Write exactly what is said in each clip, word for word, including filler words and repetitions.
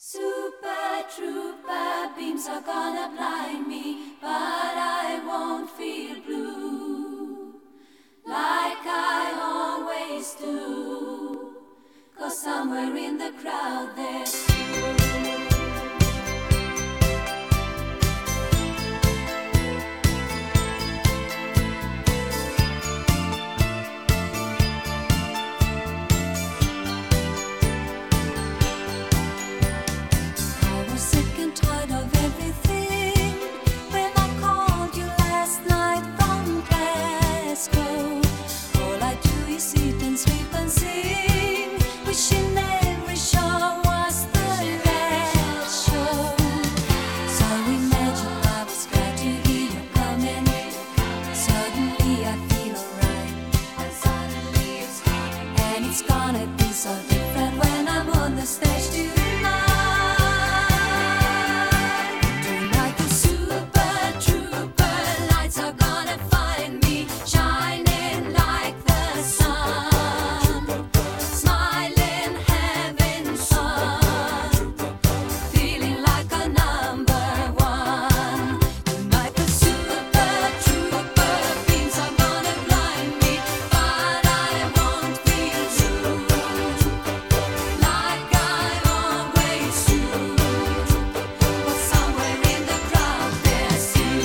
Super trooper beams are gonna blind me, but I won't feel blue like I always do, 'cause somewhere in the crowd there's you. It's gonna be so different when I'm on the stage tonight. Tonight the super trooper lights are gonna find me shining like the sun, smiling, having fun, feeling like a number one. Tonight the super trooper beams are gonna blind me, but I won't feel like I always do, but somewhere in the crowd there's you.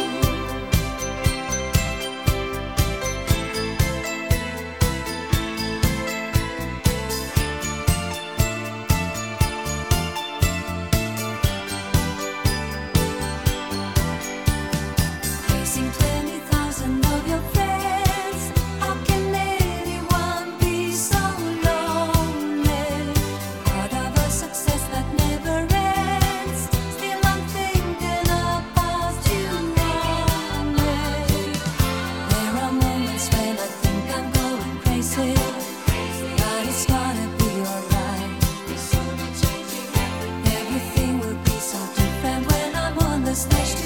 Facing twenty thousand of your friends, how can anyone be so lonely? Part of a success that never ends. Still I'm thinking about you only. There are moments when I think I'm going crazy, but it's gonna be alright. Everything will be so different when I'm on the stage